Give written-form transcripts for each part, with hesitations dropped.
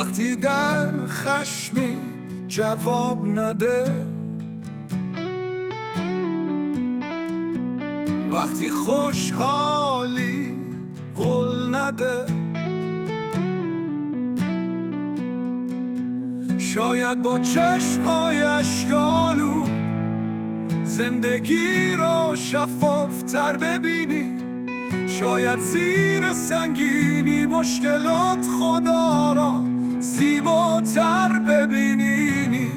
وقتی در خشمی جواب نده، وقتی خوشحالی قول نده، شاید با چشم‌های اشکالو زندگی رو شفافتر ببینی، شاید زیر سنگینی مشکلات خدا را زیباتر ببینی.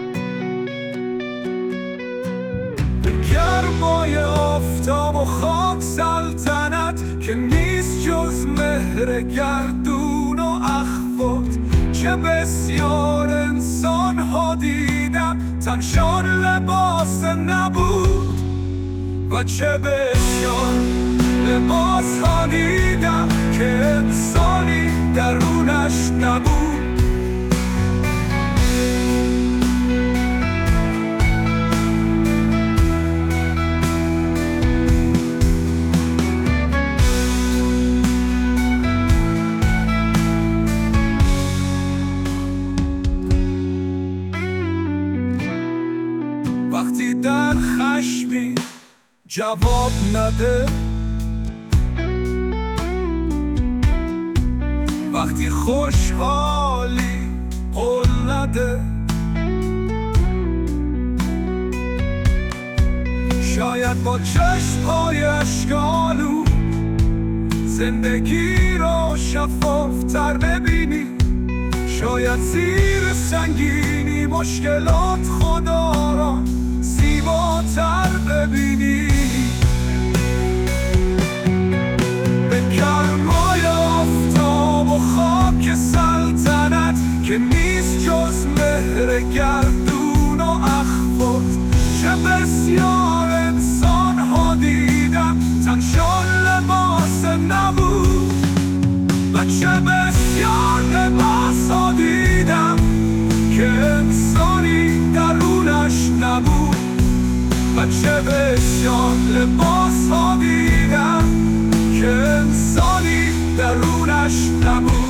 به گرمای آفتاب و خاک سلطنت که نیست جز مهر گردون و اخوات، چه بسیار انسان ها دیدم تنشان لباس نبود و چه بسیار لباس ها دیدم که انسانی درونش نبود. وقتی در خشمی جواب نده، وقتی خوشحالی قول نده، شاید با چشم‌های اشکالو زندگی رو شفافتر ببینی، شاید زیر سنگینی مشکلات خدا را زیباتر ببینی. به گرمای آفتاب و خاک سلطنت که نیست جز مهر گردون و اخوات، چه بسیار انسان ها دیدم تنشان لباس نبود و چه بسیار لباس ها دیدم که انسانی درونش نبود و چه بسیار لباس ها دیدم که انسانی درونش نبود.